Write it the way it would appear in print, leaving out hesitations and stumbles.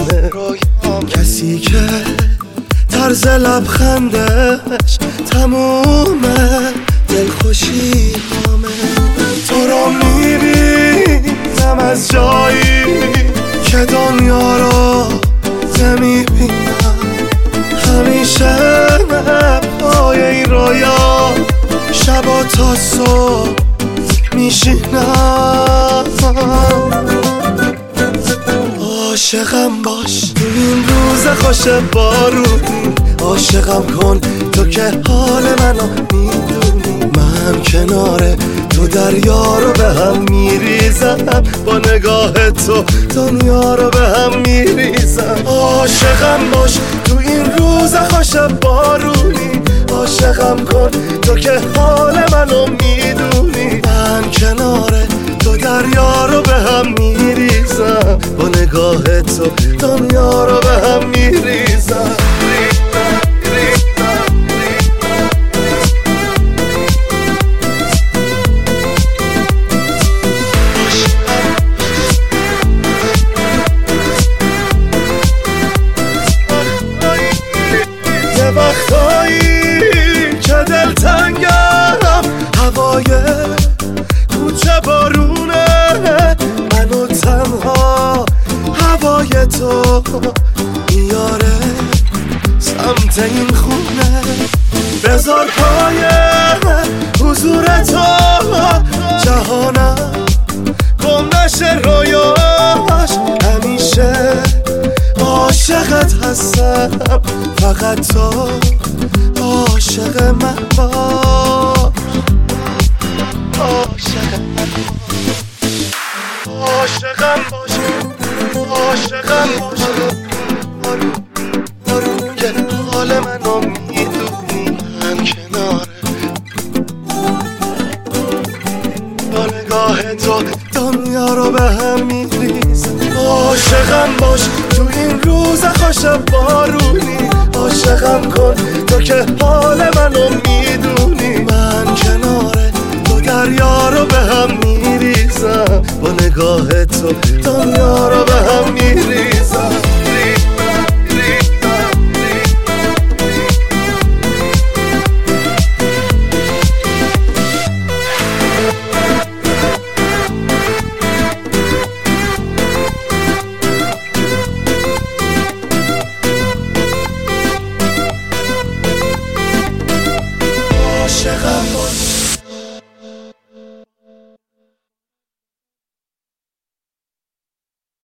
رویامه کسی که طرز لبخندش تمومه دلخوشی همه. تو رو میبینم از جایی که دنیا رو نمیبینم، همیشه پای این رویا شبا تا صبح میشینم. عاشقم باش تو این روز خوش بارونی، عاشقم کن تو که حال منو میدونی. من کنار تو دریا رو به هم میریزم، با نگاه تو دنیا رو به هم میریزم. عاشقم باش تو این روز خوش بارونی، عاشقم کن تو که حال منو میدونی. من کنار تو دریا رو به هم میریزم، با نگاه تو دنیا رو به هم میریزم. یه وقتایی که دلتنگم، هوای کوچه بارونه، منو تنها هوای تو میاره سمت این خونه. بذار پای حضور تو جهانم گم نشه رویاش، همیشه عاشقت هستم، فقط تو عاشق من باش. عاشقم باش، عاشقم باش، که حال منو میدونی. من کناره با نگاه تو دنیا رو به هم میریزم. عاشقم باش تو این روز خوش بارونی، عاشقم کن تو که حال منو میدونی. من کناره تو دریا رو به هم میریزم، با نگاه تو